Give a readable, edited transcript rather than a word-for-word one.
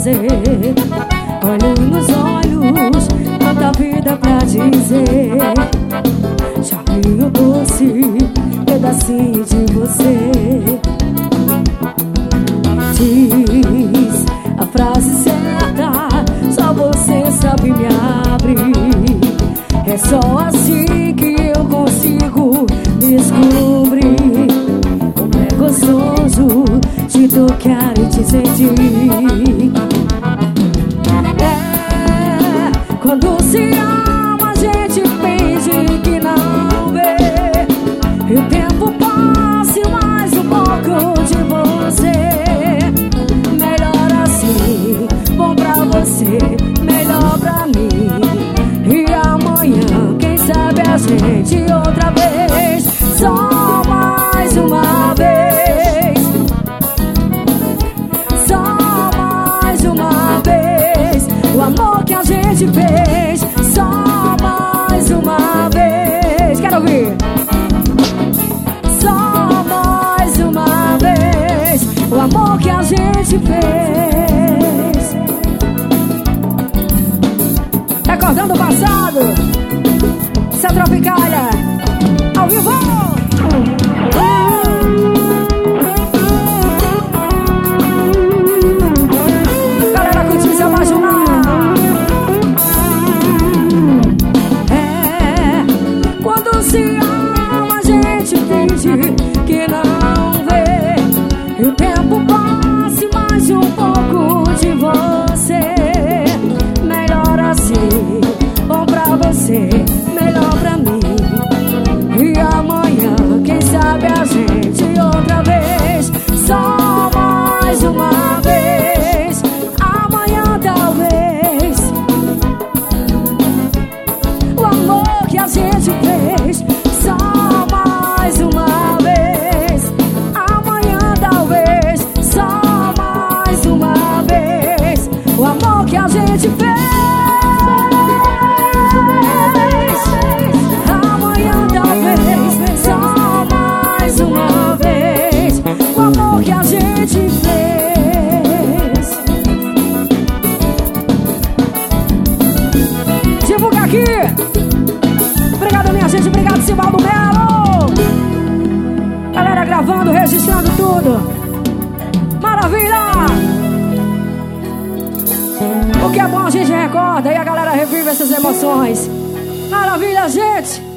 dizer. Olho nos olhos, tanta vida pra dizer. Charminho doce, pedacinho de você. Diz a frase certa, só você sabe me abrir. É só assim que eu consigo descobrir como é gostoso te tocar e te sentir. É, quando se ama a gente finge que não vê. E o tempo passa e mais um pouco de você. Melhor assim, bom pra você, melhor pra mim. E amanhã, quem sabe a gente outra vez. Só mais uma vez. Só mais uma vez. O amor que a gente fez. Só mais uma vez. Quero ouvir. Só mais uma vez. O amor que a gente fez. Recordando o passado. Essa Tropicália ao vivo. Galera, curtir se apaixonar. É, quando se ama a gente finge que não vê. E o tempo passa e mais um pouco de você. Melhor assim, bom pra você, melhor pra mim. E amanhã, quem sabe a gente outra vez. Só mais uma vez. Amanhã talvez. O amor que a gente fez. Só mais uma vez. Amanhã talvez. Só mais uma vez. O amor que a gente fez. Amanhã talvez. Só mais uma vez. O amor que a gente fez. Divulga aqui. Obrigado, minha gente. Obrigado, Sivaldo Melo. Galera gravando, registrando tudo. Maravilha! O que é bom a gente recorda e a galera revive essas emoções. Maravilha, gente!